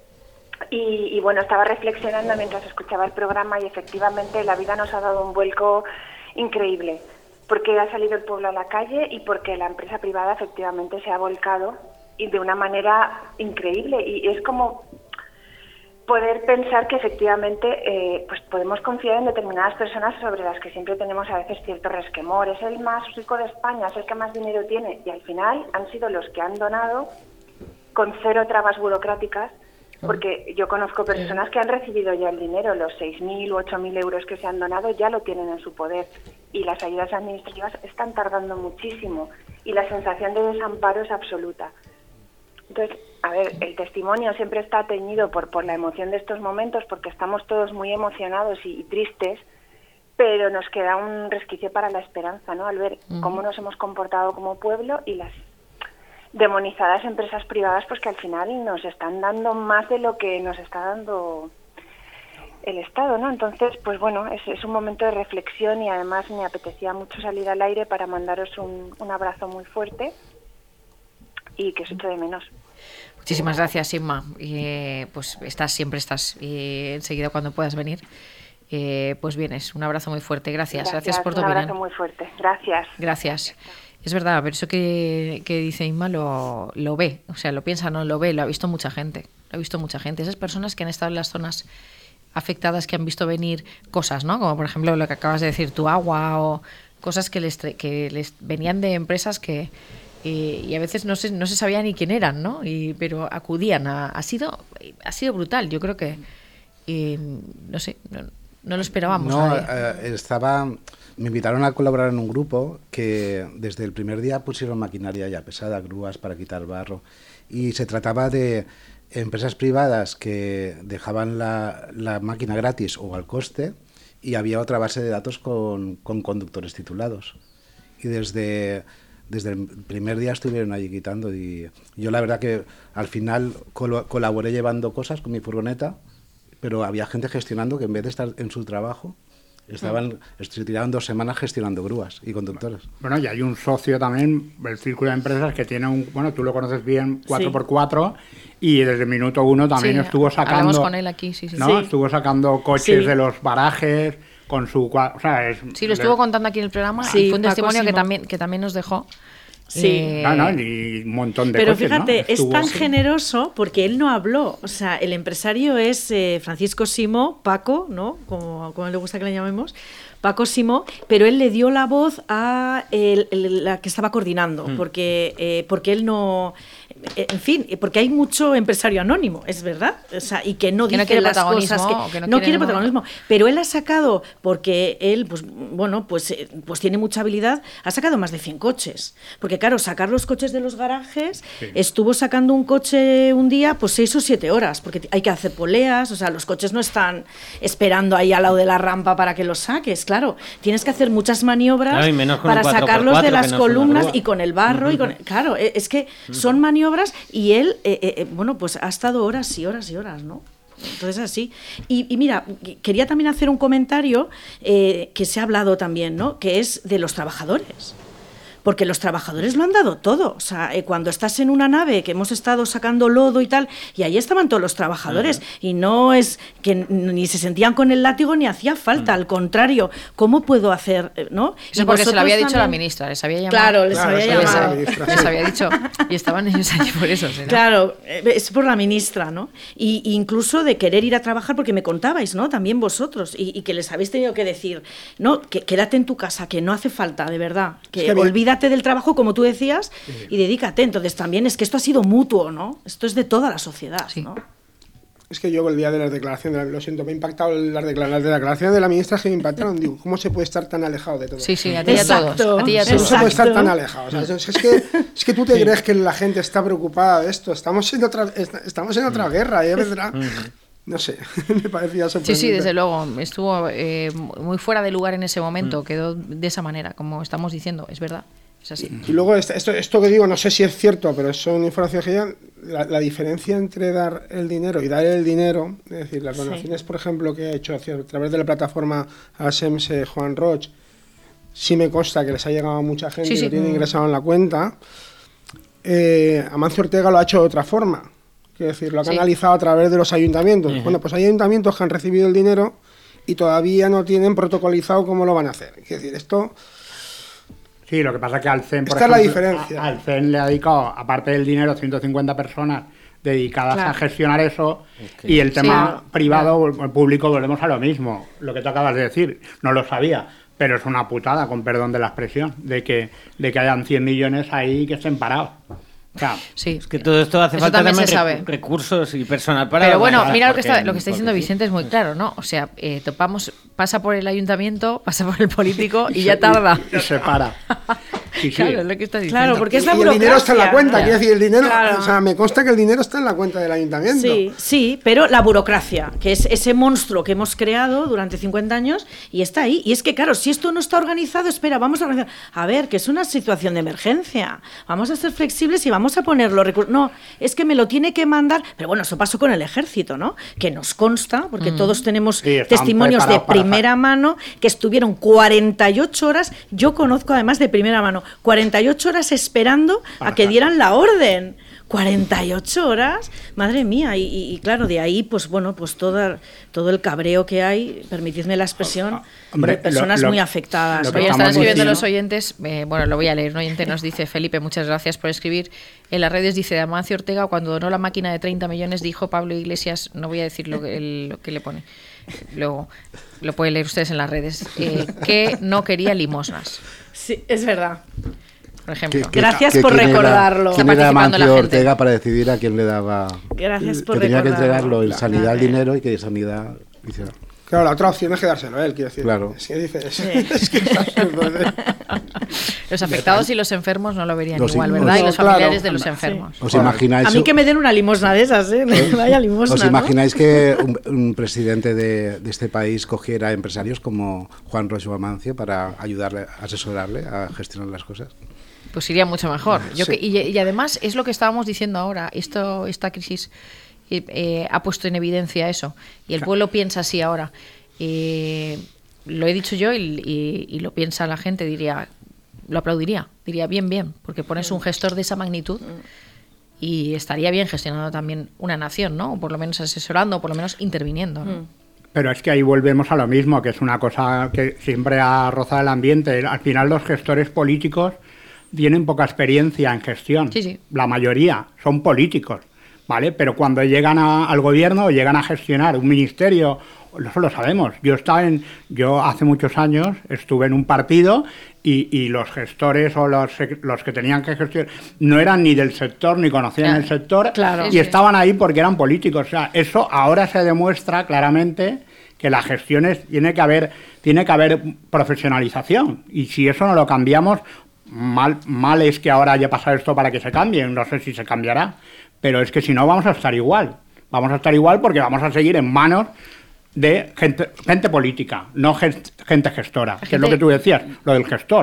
S8: Y, y bueno, estaba reflexionando mientras escuchaba el programa y efectivamente la vida nos ha dado un vuelco increíble, porque ha salido el pueblo a la calle y porque la empresa privada efectivamente se ha volcado y de una manera increíble. Y es como poder pensar que efectivamente eh, pues podemos confiar en determinadas personas sobre las que siempre tenemos a veces cierto resquemor. Es el más rico de España, es el que más dinero tiene, y al final han sido los que han donado con cero trabas burocráticas, porque yo conozco personas que han recibido ya el dinero, los seis mil u ocho mil euros que se han donado ya lo tienen en su poder, y las ayudas administrativas están tardando muchísimo y la sensación de desamparo es absoluta. Entonces, a ver, el testimonio siempre está teñido por, por la emoción de estos momentos, porque estamos todos muy emocionados y, y tristes, pero nos queda un resquicio para la esperanza, ¿no? Al ver uh-huh. cómo nos hemos comportado como pueblo y las demonizadas empresas privadas, pues que al final nos están dando más de lo que nos está dando el Estado, ¿no? Entonces, pues bueno, es, es un momento de reflexión y además me apetecía mucho salir al aire para mandaros un, un abrazo muy fuerte y que os echo de menos.
S2: Muchísimas gracias, Inma. Eh, pues estás, siempre estás. Eh, enseguida cuando puedas venir, eh, pues vienes. Un abrazo muy fuerte. Gracias. Gracias, gracias por tu opinión.
S8: Un abrazo muy fuerte. Gracias.
S2: Gracias. Es verdad, pero eso que, que dice Inma lo, lo ve. O sea, lo piensa, no lo ve. Lo ha visto mucha gente. Lo ha visto mucha gente. Esas personas que han estado en las zonas afectadas, que han visto venir cosas, ¿no? Como por ejemplo lo que acabas de decir, tu agua, o cosas que les, que les venían de empresas que... Y, y a veces no se, no se sabía ni quién eran, ¿no? Y, pero acudían. A, ha, sido, ha sido brutal. Yo creo que, y, no sé, no, no lo esperábamos.
S6: No, eh, estaba, me invitaron a colaborar en un grupo que desde el primer día pusieron maquinaria ya pesada, grúas para quitar barro. Y se trataba de empresas privadas que dejaban la, la máquina gratis o al coste, y había otra base de datos con, con conductores titulados. Y desde... Desde el primer día estuvieron allí quitando, y yo la verdad que al final col- colaboré llevando cosas con mi furgoneta, pero había gente gestionando que en vez de estar en su trabajo, estaban, se tiraban dos semanas gestionando grúas y conductores.
S5: Bueno, y hay un socio también, el Círculo de Empresas, que tiene un, bueno, tú lo conoces bien, cuatro por cuatro, y desde el minuto uno también
S2: sí,
S5: estuvo sacando...
S2: Hablamos con él aquí, sí, sí.
S5: ¿no?
S2: sí.
S5: Estuvo sacando coches
S2: sí.
S5: de los barajes... con su, o sea, es,
S2: sí, lo estuvo
S5: de,
S2: contando aquí en el programa,
S3: sí,
S2: y fue un
S3: Paco
S2: testimonio
S3: Simón.
S2: que también, que también nos dejó.
S3: Sí.
S2: Eh,
S5: no, no, y un montón de
S3: Pero
S5: coches,
S3: fíjate,
S5: ¿no? Estuvo,
S3: es tan
S5: sí.
S3: generoso porque él no habló. O sea, el empresario es eh, Francisco Simó, Paco, ¿no? Como, como le gusta que le llamemos. Paco Simó, pero él le dio la voz a el, el, la que estaba coordinando, mm. porque, eh, porque él no... En fin, porque hay mucho empresario anónimo, es verdad, o sea, y que no
S2: que
S3: dice
S2: no
S3: las cosas que,
S2: que no,
S3: no
S2: quiere,
S3: quiere protagonismo, pero él ha sacado, porque él, pues bueno, pues, pues tiene mucha habilidad, ha sacado más de cien coches, porque claro, sacar los coches de los garajes, sí. estuvo sacando un coche un día, pues seis o siete horas, porque hay que hacer poleas, o sea, los coches no están esperando ahí al lado de la rampa para que los saques, claro, tienes que hacer muchas maniobras claro, y menos con para sacarlos de las no columnas y con el barro, uh-huh. y con, claro, es que uh-huh. son maniobras. Y él, eh, eh, bueno, pues ha estado horas y horas y horas, ¿no? Entonces así. Y, y mira, quería también hacer un comentario eh, que se ha hablado también, ¿no? Que es de los trabajadores. Porque los trabajadores lo han dado todo. O sea, eh, cuando estás en una nave que hemos estado sacando lodo y tal, y ahí estaban todos los trabajadores, uh-huh. y no es que ni se sentían con el látigo ni hacía falta, uh-huh. al contrario, ¿cómo puedo hacer? ¿No?
S2: Eso porque se lo había dicho también... la ministra, les había llamado.
S3: Claro, les claro, había llamado.
S2: Les, les había dicho, y estaban ellos allí por eso. ¿sí, no?
S3: Claro, es por la ministra, ¿no? Y, y incluso de querer ir a trabajar, porque me contabais, ¿no? También vosotros, y, y que les habéis tenido que decir, no, que quédate en tu casa, que no hace falta, de verdad, que, es que olvídate del trabajo, como tú decías, sí. y dedícate. Entonces también es que esto ha sido mutuo, ¿no? Esto es de toda la sociedad, sí. ¿no?
S4: Es que yo el día de las declaraciones, lo siento, me ha impactado las declaraciones de la declaración de la ministra, que me impactaron. Digo, ¿cómo se puede estar tan alejado de todo?
S2: Sí, sí, a ti y a todos. A ti y a
S4: todos.
S2: No
S4: se puede estar tan alejado. O sea, es, es, que, es que tú te sí. crees que la gente está preocupada de esto. Estamos en otra, estamos en otra guerra, ¿eh? ¿Verdad? No sé, me parecía sorprendente.
S2: Sí, sí, desde luego. Estuvo eh, muy fuera de lugar en ese momento. Mm. Quedó de esa manera, como estamos diciendo. Es verdad. Es así.
S4: Y luego esto, esto que digo, no sé si es cierto, pero son informaciones que ya, la, la diferencia entre dar el dinero y dar el dinero, es decir, las donaciones, sí. por ejemplo, que ha hecho hacia, a través de la plataforma ASEMSE Juan Roch, sí me consta que les ha llegado a mucha gente sí, y sí. lo tiene ingresado en la cuenta. Eh, Amancio Ortega lo ha hecho de otra forma, es decir, lo ha canalizado sí. a través de los ayuntamientos. Uh-huh. Bueno, pues hay ayuntamientos que han recibido el dinero y todavía no tienen protocolizado cómo lo van a hacer. Es decir, esto...
S5: Sí, lo que pasa es que al C E N, por
S4: Esta
S5: ejemplo,
S4: es la diferencia.
S5: A, al C E N le ha dedicado, aparte del dinero, ciento cincuenta personas dedicadas claro. a gestionar eso, okay. y el tema sí, privado o claro. público volvemos a lo mismo. Lo que tú acabas de decir, no lo sabía, pero es una putada, con perdón de la expresión, de que, de que hayan cien millones ahí que estén parados. Claro.
S7: Sí, es que todo esto hace
S2: Eso
S7: falta
S2: también
S7: también
S2: se sabe.
S7: recursos y personal para...
S2: Pero bueno,
S7: para,
S2: mira lo que
S7: porque,
S2: está, lo que está diciendo Vicente es muy claro, ¿no? O sea, eh, topamos, pasa por el ayuntamiento, pasa por el político y, y ya tarda.
S5: Y se para. Sí, sí.
S2: Claro, es lo que está diciendo.
S3: Claro, porque es la
S4: y el dinero está en la cuenta,
S3: claro.
S4: quiero decir, el dinero,
S3: claro.
S4: o sea, me consta que el dinero está en la cuenta del ayuntamiento.
S3: Sí, sí, pero la burocracia, que es ese monstruo que hemos creado durante cincuenta años y está ahí. Y es que, claro, si esto no está organizado, espera, vamos a organizar. A ver, que es una situación de emergencia. Vamos a ser flexibles y vamos a poner los recursos. No, es que me lo tiene que mandar. Pero bueno, eso pasó con el ejército, ¿no? Que nos consta, porque mm. todos tenemos sí, testimonios de primera mano, que estuvieron cuarenta y ocho horas. Yo conozco además de primera mano, cuarenta y ocho horas esperando a que dieran la orden. cuarenta y ocho horas, madre mía, y, y, y claro, de ahí, pues bueno, pues todo, todo el cabreo que hay, permitidme la expresión, Hombre, de personas lo, lo, muy afectadas.
S2: Lo que están escribiendo los oyentes, eh, bueno, lo voy a leer, un oyente nos dice, Felipe, muchas gracias por escribir, en las redes dice, Amancio Ortega, cuando donó la máquina de treinta millones, dijo Pablo Iglesias, no voy a decir lo que, el, lo que le pone, luego lo pueden leer ustedes en las redes, eh, que no quería limosnas.
S3: Sí, es verdad.
S2: Por ejemplo.
S3: ¿Qué, Gracias por recordarlo.
S6: ¿Quién era Amancio Ortega para decidir a quién le daba?
S3: Gracias por
S6: que tenía
S3: recordarlo.
S6: que entregarlo en sanidad el dinero y que sanidad hiciera.
S4: Claro, la otra opción es quedárselo a él, quiero decir.
S6: Claro.
S4: Es que dice, es, sí. es que es absurdo, ¿eh?
S2: Los afectados y los enfermos no lo verían
S6: los
S2: igual,
S6: in...
S2: ¿verdad?
S6: No,
S2: y los
S4: claro.
S2: familiares de los enfermos.
S6: ¿Os imagináis?
S3: A mí que me den una limosna de esas, ¿eh? Vaya limosna,
S6: ¿Os imagináis
S3: ¿no?
S6: que un, un presidente de, de este país cogiera a empresarios como Juan Roch o Amancio para ayudarle, asesorarle a gestionar las cosas?
S2: Pues iría mucho mejor. Yo
S6: sí.
S2: que, y, y además es lo que estábamos diciendo ahora. Esto, esta crisis eh, eh, ha puesto en evidencia eso. Y el claro. pueblo piensa así ahora. Eh, lo he dicho yo y, y, y lo piensa la gente. Diría, lo aplaudiría. Diría bien, bien. Porque pones un gestor de esa magnitud y estaría bien gestionando también una nación, ¿no? O por lo menos asesorando, o por lo menos interviniendo, ¿no?
S5: Pero es que ahí volvemos a lo mismo, que es una cosa que siempre ha rozado el ambiente. Al final los gestores políticos tienen poca experiencia en gestión.
S2: Sí, sí.
S5: La mayoría son políticos, ¿vale? Pero cuando llegan a, al gobierno o llegan a gestionar un ministerio, eso lo sabemos. Yo estaba en, yo hace muchos años estuve en un partido y, y los gestores o los, los que tenían que gestionar no eran ni del sector ni conocían claro. el sector
S3: claro.
S5: y
S3: sí.
S5: estaban ahí porque eran políticos. O sea, eso ahora se demuestra claramente que las gestiones tiene que haber, tiene que haber profesionalización y si eso no lo cambiamos, Mal, mal es que ahora haya pasado esto para que se cambie, no sé si se cambiará, pero es que si no vamos a estar igual, vamos a estar igual porque vamos a seguir en manos de gente, gente política, no gente, gente gestora, que gente... es lo que tú decías, lo del gestor.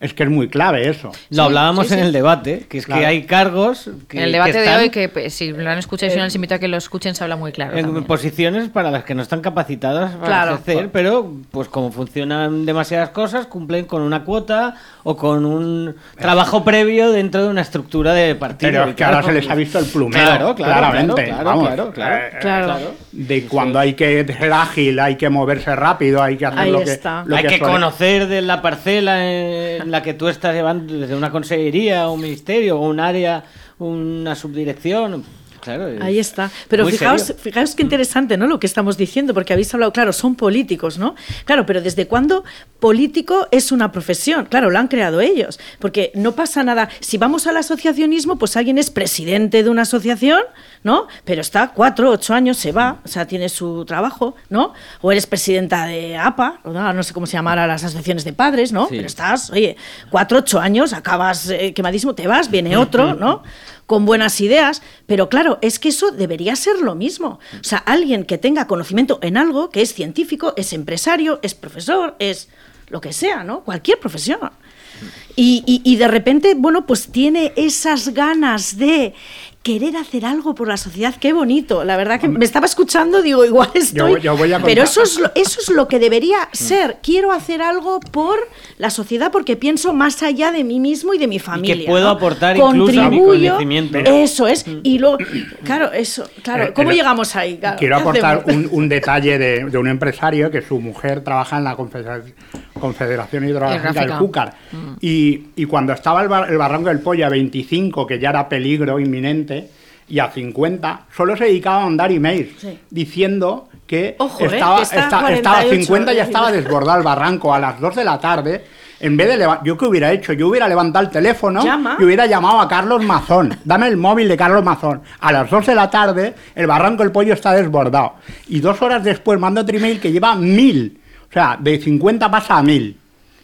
S5: es que es muy clave eso.
S7: Lo
S2: Sí,
S7: hablábamos
S2: sí,
S7: en
S2: sí.
S7: el debate, que es
S5: Claro.
S7: que hay cargos que,
S2: En el debate
S7: que
S2: de
S7: están
S2: hoy, que pues, si lo han escuchado y si no les invito a que lo escuchen, se habla muy claro.
S7: en
S2: también.
S7: posiciones para las que no están capacitadas para
S3: Claro.
S7: ejercer, pero pues como funcionan demasiadas cosas, cumplen con una cuota o con un trabajo previo dentro de una estructura de partido.
S5: Pero
S7: Y
S5: es que ahora
S7: claro,
S5: se les ha visto el plumero,
S7: Claro, claro,
S5: claramente.
S7: claro,
S5: vamos.
S7: claro, claro,
S5: Eh,
S3: Claro.
S7: claro.
S5: De cuando hay que ser ágil, hay que moverse rápido, hay que hacer
S3: Ahí
S5: lo que,
S3: está.
S5: lo
S7: Hay que
S5: suele-
S7: conocer de la parcela en la que tú estás llevando desde una consejería, un ministerio, o un área, una subdirección. Claro, es
S3: Ahí está. Pero
S7: muy
S3: fijaos,
S7: serio.
S3: fijaos qué interesante, ¿no? Lo que estamos diciendo, porque habéis hablado, claro, son políticos, ¿no? Claro, pero ¿desde cuándo político es una profesión? Claro, lo han creado ellos, porque no pasa nada. Si vamos al asociacionismo, pues alguien es presidente de una asociación, ¿no? Pero está cuatro, ocho años, se va, o sea, tiene su trabajo, ¿no? O eres presidenta de A P A, ¿no? No sé cómo se llamará las asociaciones de padres, ¿no?
S7: Sí.
S3: Pero estás, oye, cuatro, ocho años, acabas eh, quemadísimo, te vas, viene otro, ¿no? Con buenas ideas, pero claro, es que eso debería ser lo mismo. O sea, alguien que tenga conocimiento en algo, que es científico, es empresario, es profesor, es lo que sea, ¿no? Cualquier profesión. Y, y, y de repente, bueno, pues tiene esas ganas de querer hacer algo por la sociedad. Qué bonito. La verdad que me estaba escuchando, digo, igual estoy...
S5: Yo- yo voy a contar.
S3: Pero eso es, lo, eso es lo que debería ser. Quiero hacer algo por la sociedad porque pienso más allá de mí mismo y de mi familia.
S7: puedo
S3: ¿no?
S7: aportar incluso a mi
S3: Contribuyo,
S7: conocimiento.
S3: Eso es. Y luego, claro, eso, claro.
S5: Eh,
S3: ¿Cómo
S5: eh,
S3: llegamos ahí? Claro,
S5: Quiero
S3: ¿qué
S5: aportar
S3: hacemos?
S5: un, un detalle de, de un empresario que su mujer trabaja en la Confederación, Confederación Hidrográfica del
S2: Hidrográfica.
S5: Júcar. Y, y cuando estaba el, bar- el Barranco del Pollo a veinticinco, que ya era peligro inminente, y a cincuenta, solo se dedicaba a mandar emails
S3: Sí.
S5: diciendo que
S3: Ojo, ¿eh?
S5: estaba,
S3: Que está
S5: esta-
S3: cuarenta y
S5: estaba a
S3: ocho,
S5: cincuenta, ya
S3: ¿eh?
S5: estaba desbordado el barranco a las dos de la tarde. En vez de levantar, ¿yo qué hubiera hecho? Yo hubiera levantado el teléfono
S3: Llama.
S5: y hubiera llamado a Carlos Mazón. Dame el móvil de Carlos Mazón. A las dos de la tarde, el Barranco del Pollo está desbordado. Y dos horas después mando otro email que lleva mil. O sea, de cincuenta pasa a mil.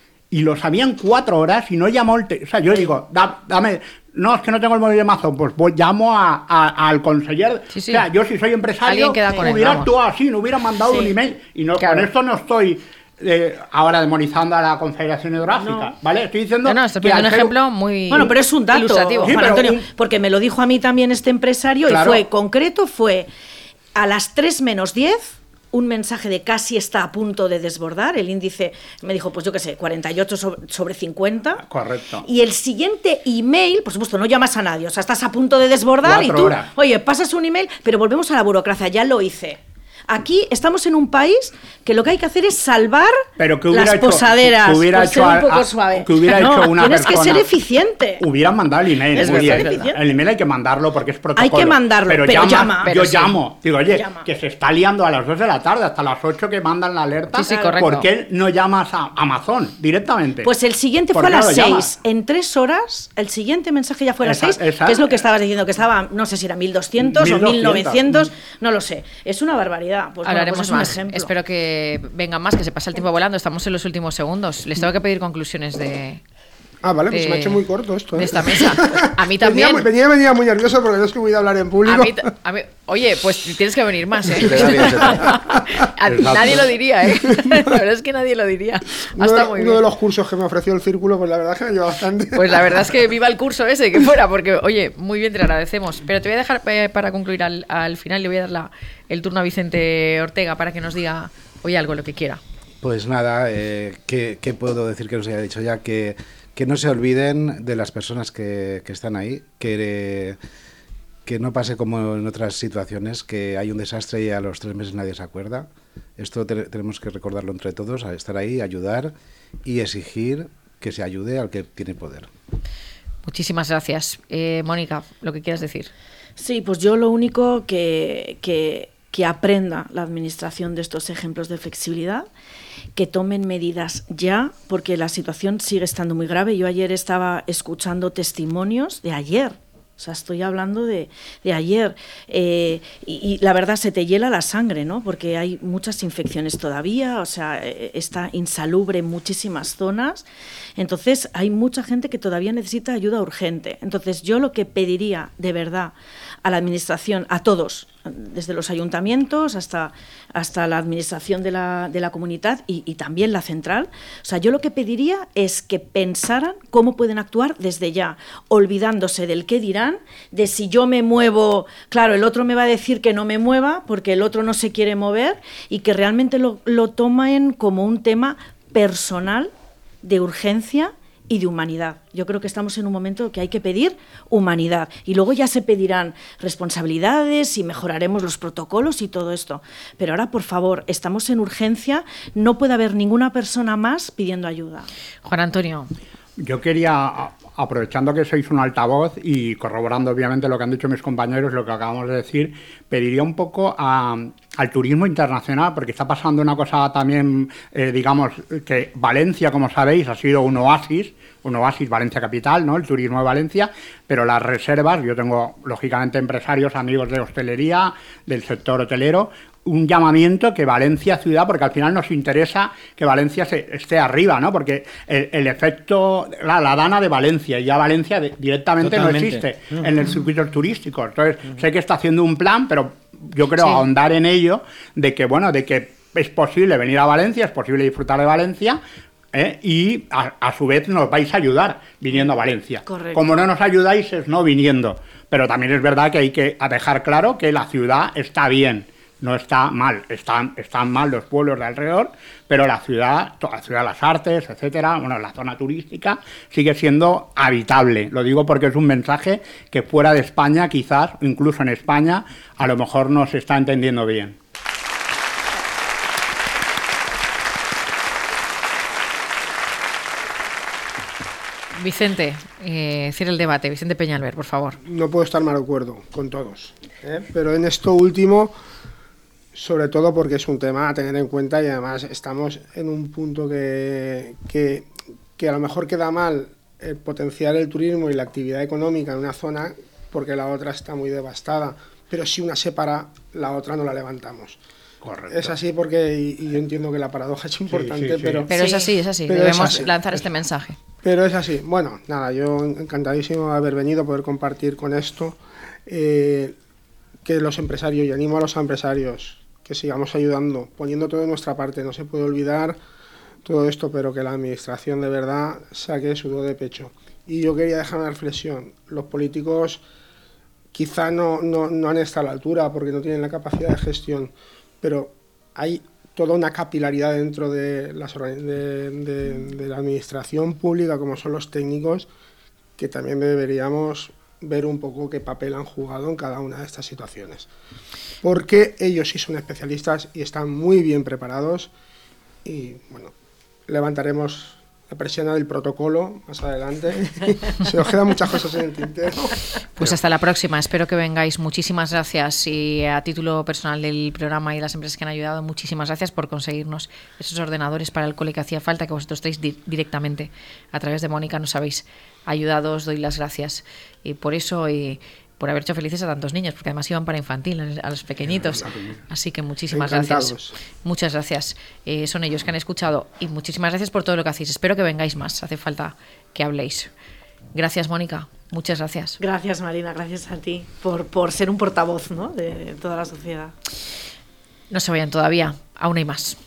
S5: Y lo sabían cuatro horas y no llamó el... te- O sea, yo digo, da- dame... No, es que no tengo el móvil de Mazón. Pues voy, llamo a, a- al conseller.
S2: Sí, sí.
S5: O sea, yo si soy empresario,
S2: Alguien queda con él,
S5: hubiera
S2: vamos.
S5: actuado así, no hubiera mandado
S3: Sí.
S5: un email. Y no,
S2: Claro.
S5: con esto no estoy... eh, ahora demonizando a la Confederación Hidrográfica,
S3: No.
S5: ¿vale? Estoy diciendo...
S2: No, no, estoy
S5: que
S2: poniendo
S5: al
S2: un
S5: ser-
S2: ejemplo muy
S3: Bueno, pero es un dato,
S2: ilustrativo.
S5: Sí,
S3: Juan
S5: pero
S3: Antonio,
S5: un-
S3: porque me lo dijo a mí también este empresario
S5: Claro.
S3: y fue concreto, fue a las tres menos diez, un mensaje de casi está a punto de desbordar, el índice me dijo, pues yo qué sé, cuarenta y ocho sobre, sobre cincuenta.
S5: Correcto.
S3: Y el siguiente email, por supuesto, no llamas a nadie, o sea, estás a punto de desbordar y
S5: Cuatro
S3: tú,
S5: horas.
S3: oye, pasas un email, pero volvemos a la burocracia, ya lo hice. Aquí estamos en un país que lo que hay que hacer es salvar
S5: Pero que hubiera
S3: las
S5: hecho-
S3: posaderas,
S5: que hubiera
S3: por
S5: hecho
S3: ser un
S5: a-
S3: poco
S5: a-
S3: suave.
S5: que hubiera
S3: No,
S5: hecho una
S3: tienes que
S5: persona-
S3: ser eficiente.
S5: Hubieran mandado el email,
S3: Es
S5: muy
S3: verdad,
S5: bien.
S3: es verdad.
S5: El email hay que mandarlo porque es protocolo.
S3: Hay que mandarlo, pero llama.
S5: Yo
S3: Pero sí.
S5: llamo. Digo, oye,
S3: Llama.
S5: que se está liando a las dos de la tarde, hasta las ocho que mandan la alerta.
S2: Sí, sí, correcto.
S5: ¿Por qué no llamas a Amazon directamente?
S3: Pues el siguiente
S5: ¿Por
S3: fue a
S5: qué no
S3: las
S5: lo
S3: seis.
S5: llamas?
S3: En tres horas, el siguiente mensaje ya fue a las
S5: Esa-
S3: seis,
S5: esa-
S3: que es lo que estabas diciendo, que estaba, no sé si era mil doscientos o
S5: mil doscientos.
S3: mil novecientos, no lo sé. Es una barbaridad. Pues, bueno,
S2: Hablaremos
S3: pues es un
S2: más.
S3: ejemplo.
S2: Espero que vengan más, que se pasa el tiempo volando. Estamos en los últimos segundos. Les tengo que pedir conclusiones de,
S4: Ah, vale, pues
S2: de-
S4: se me ha hecho muy corto esto. ¿eh?
S2: de esta mesa. A mí
S4: Venía,
S2: también.
S4: muy- venía, venía muy nervioso porque no es que voy a hablar en
S2: A
S4: público.
S2: mí, ta- a mí- oye, pues tienes que venir más, ¿eh?
S6: Se te da bien, se te da.
S2: A-
S5: Exacto.
S2: nadie lo diría, ¿eh? La verdad es que nadie lo diría.
S4: uno,
S2: Hasta
S4: de,
S2: muy
S4: uno
S2: bien.
S4: de los cursos que me ofreció el círculo, pues la verdad es que me ayudó bastante.
S2: Pues la verdad es que viva el curso ese, que fuera, porque, oye, muy bien, te lo agradecemos. Pero te voy a dejar eh, para concluir al, al final, le voy a dar la- el turno a Vicente Ortega para que nos diga, oye, algo, lo que quiera.
S6: Pues nada, eh, ¿qué, qué puedo decir que os haya dicho ya? Que, que no se olviden de las personas que, que están ahí, que, que no pase como en otras situaciones, que hay un desastre y a los tres meses nadie se acuerda. Esto te- tenemos que recordarlo entre todos, a estar ahí, ayudar y exigir que se ayude al que tiene poder.
S2: Muchísimas gracias. Eh, Mónica, lo que quieras decir.
S3: Sí, pues yo lo único que, que, que aprenda la administración de estos ejemplos de flexibilidad, que tomen medidas ya, porque la situación sigue estando muy grave. Yo ayer estaba escuchando testimonios de ayer, o sea, estoy hablando de, de ayer, eh, y, y la verdad se te hiela la sangre, ¿no? Porque hay muchas infecciones todavía, o sea, eh, está insalubre en muchísimas zonas, entonces hay mucha gente que todavía necesita ayuda urgente. Entonces yo lo que pediría de verdad a la administración, a todos, desde los ayuntamientos hasta, hasta la administración de la, de la comunidad y, y también la central. O sea, yo lo que pediría es que pensaran cómo pueden actuar desde ya, olvidándose del qué dirán, de si yo me muevo, claro, el otro me va a decir que no me mueva porque el otro no se quiere mover, y que realmente lo, lo tomen como un tema personal, de urgencia y de humanidad. Yo creo que estamos en un momento que hay que pedir humanidad, y luego ya se pedirán responsabilidades y mejoraremos los protocolos y todo esto. Pero ahora, por favor, estamos en urgencia, no puede haber ninguna persona más pidiendo ayuda.
S2: Juan Antonio.
S5: Yo quería, aprovechando que sois un altavoz y corroborando obviamente lo que han dicho mis compañeros, lo que acabamos de decir, pediría un poco a, al turismo internacional, porque está pasando una cosa también, eh, digamos, que Valencia, como sabéis, ha sido un oasis, un oasis, Valencia capital, ¿no? El turismo de Valencia, pero las reservas, yo tengo lógicamente empresarios, amigos de hostelería, del sector hotelero, un llamamiento que Valencia ciudad, porque al final nos interesa que Valencia se, esté arriba, ¿no? Porque el, el efecto, la, la dana de Valencia, y ya Valencia de, directamente Totalmente. no existe uh-huh. en el circuito turístico. Entonces, uh-huh. sé que está haciendo un plan, pero yo creo sí. ahondar en ello, de que, bueno, de que es posible venir a Valencia, es posible disfrutar de Valencia, ¿eh? y a, a su vez nos vais a ayudar viniendo a Valencia.
S3: Correcto.
S5: Como no nos ayudáis es no viniendo. Pero también es verdad que hay que dejar claro que la ciudad está bien. No está mal, están, están mal los pueblos de alrededor, pero la ciudad, la ciudad de las artes, etcétera, bueno, la zona turística sigue siendo habitable. Lo digo porque es un mensaje que fuera de España, quizás, incluso en España, a lo mejor no se está entendiendo bien.
S2: Vicente, eh, cierra el debate. Vicente Peñalver, por favor.
S4: No puedo estar más de acuerdo con todos, ¿eh? Pero en esto último, sobre todo porque es un tema a tener en cuenta, y además estamos en un punto que, que, que a lo mejor queda mal el potenciar el turismo y la actividad económica en una zona porque la otra está muy devastada, pero si una se para, la otra no la levantamos.
S5: Correcto.
S4: Es así porque, y, y yo entiendo que la paradoja es importante, sí, sí, sí. pero...
S2: Pero es así, es así, debemos es así. lanzar este mensaje.
S4: Pero es así. Bueno, nada, yo encantadísimo de haber venido, poder compartir con esto, eh, que los empresarios, y animo a los empresarios que sigamos ayudando, poniendo todo de nuestra parte, no se puede olvidar todo esto, pero que la administración de verdad saque sudor de pecho. Y yo quería dejar una reflexión. Los políticos quizá no, no, no han estado a la altura porque no tienen la capacidad de gestión, pero hay toda una capilaridad dentro de, las, de, de, de la administración pública, como son los técnicos, que también deberíamos ver un poco qué papel han jugado en cada una de estas situaciones. Porque ellos sí son especialistas y están muy bien preparados, y bueno, levantaremos la persiana del protocolo más adelante. Se os quedan muchas cosas en el tintero.
S2: Pues hasta la próxima, espero que vengáis. Muchísimas gracias, y a título personal del programa y de las empresas que han ayudado, muchísimas gracias por conseguirnos esos ordenadores para el cole que hacía falta, que vosotros estáis di- directamente a través de Mónica, nos habéis ayudado, os doy las gracias y por eso y por haber hecho felices a tantos niños, porque además iban para infantil, a los pequeñitos. Así que muchísimas
S4: Encantados.
S2: gracias. Muchas gracias. Eh, son ellos que han escuchado, y muchísimas gracias por todo lo que hacéis. Espero que vengáis más, hace falta que habléis. Gracias, Mónica. Muchas gracias.
S3: Gracias, Marina. Gracias a ti por, por ser un portavoz, ¿no?, de toda la sociedad.
S2: No se vayan todavía, aún hay más.